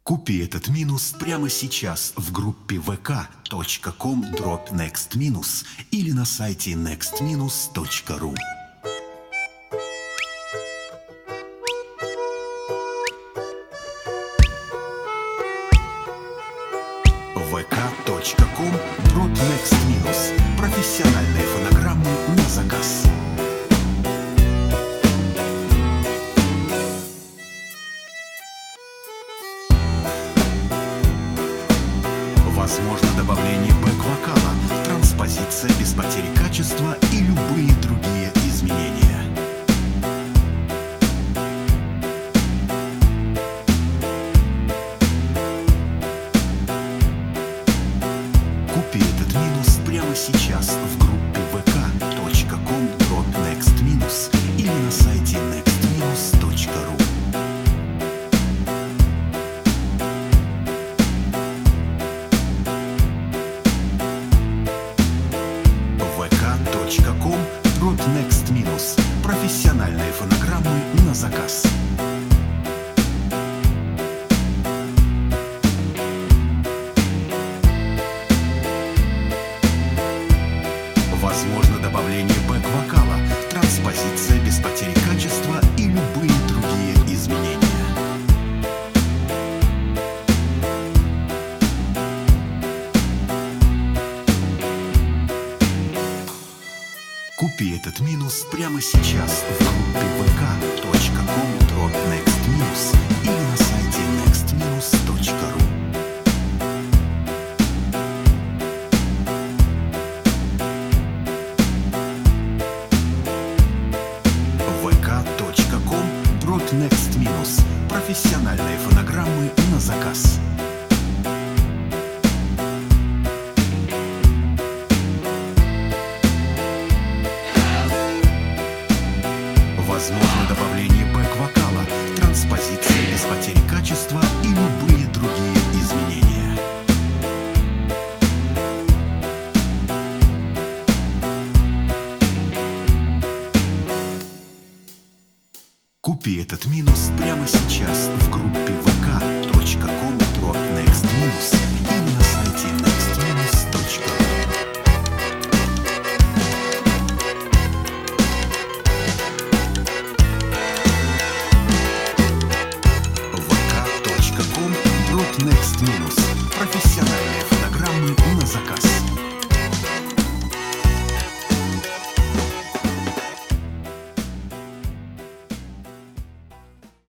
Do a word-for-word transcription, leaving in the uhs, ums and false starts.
Купи этот минус прямо сейчас в группе vk.com дробь next минус или на сайте next минус точка ру. vk.com дробь next минус. Профессиональные фонограммы на заказ. Возможно добавление бэк-вокала, транспозиция без потери качества и любые другие изменения. Купи этот минус прямо сейчас в группе vk.com дробь next минус или на сайте next минус точка ру. vk.com дробь next минус. Профессиональные фонограммы на заказ. Возможно добавление бэк-вокала, транспозиция без потери качества и любые другие изменения. Купи этот минус прямо сейчас в группе vk.com дробь next минус или на сайте next минус точка ру. vk.com дробь next минус. Профессиональные фонограммы на заказ. Возможно добавление бэк-вокала, транспозиция без потери качества и любые другие изменения. Купи этот минус прямо сейчас в группе vk.